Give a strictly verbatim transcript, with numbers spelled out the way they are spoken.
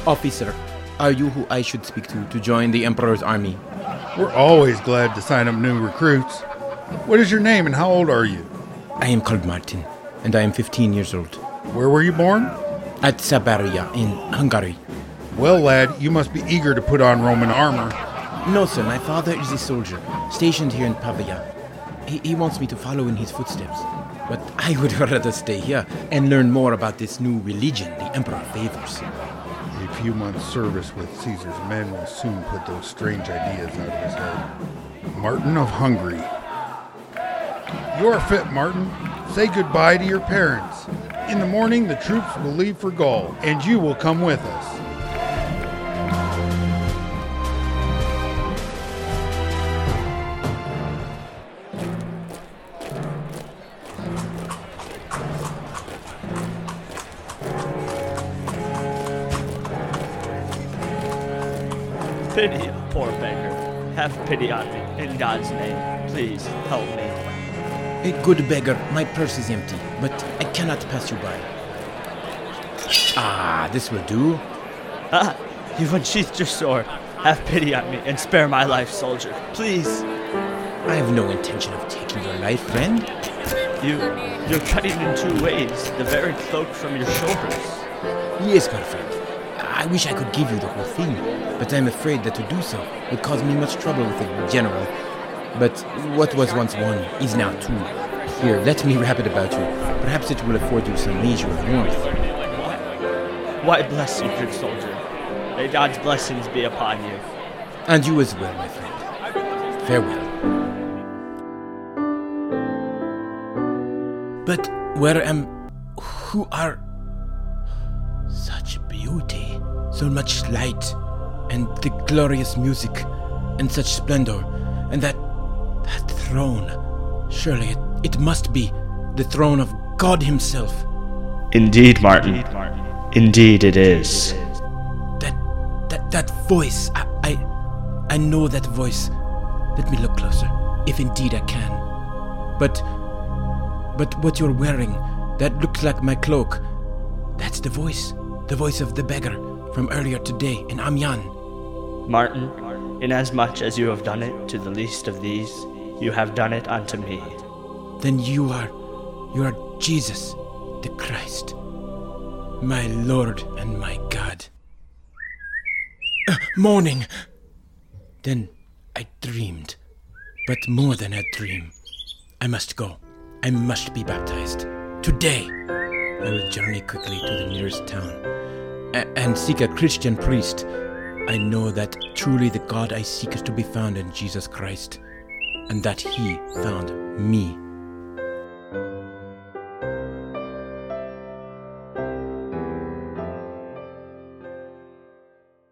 Officer, are you who I should speak to to join the Emperor's army? We're always glad to sign up new recruits. What is your name and how old are you? I am called Martin, and I am fifteen years old. Where were you born? At Sabaria, in Hungary. Well, lad, you must be eager to put on Roman armor. No, sir, my father is a soldier, stationed here in Pavia. He, he wants me to follow in his footsteps. But I would rather stay here and learn more about this new religion the Emperor favors. A few months' service with Caesar's men will soon put those strange ideas out of his head. Martin of Hungary. You are fit, Martin. Say goodbye to your parents. In the morning, the troops will leave for Gaul, and you will come with us. Pity, poor beggar. Have pity on me, in God's name. Please, help me. A good beggar, my purse is empty, but I cannot pass you by. Ah, this will do. Ah, you've unsheathed your sword. Have pity on me and spare my life, soldier. Please. I have no intention of taking your life, friend. You, you're cutting in two ways, the very cloak from your shoulders. Yes, my friend. I wish I could give you the whole thing, but I'm afraid that to do so would cause me much trouble with the general. But what was once one is now two. Here, let me wrap it about you. Perhaps it will afford you some measure of warmth. Why bless you, good soldier. May God's blessings be upon you. And you as well, my friend. Farewell. But where am... Who are... Such beauty, so much light, and the glorious music, and such splendor, and that... that throne. Surely it, it must be the throne of God himself. Indeed, Martin. Indeed it is. That... that... that voice, I... I, I know that voice. Let me look closer, if indeed I can. But... but what you're wearing, that looks like my cloak. That's the voice. The voice of the beggar from earlier today in Amiens. Martin, inasmuch as you have done it to the least of these, you have done it unto me. Then you are, you are Jesus, the Christ, my Lord and my God. Uh, morning! Then I dreamed, but more than a dream. I must go. I must be baptized. Today! I will journey quickly to the nearest town a- and seek a Christian priest. I know that truly the God I seek is to be found in Jesus Christ, and that he found me.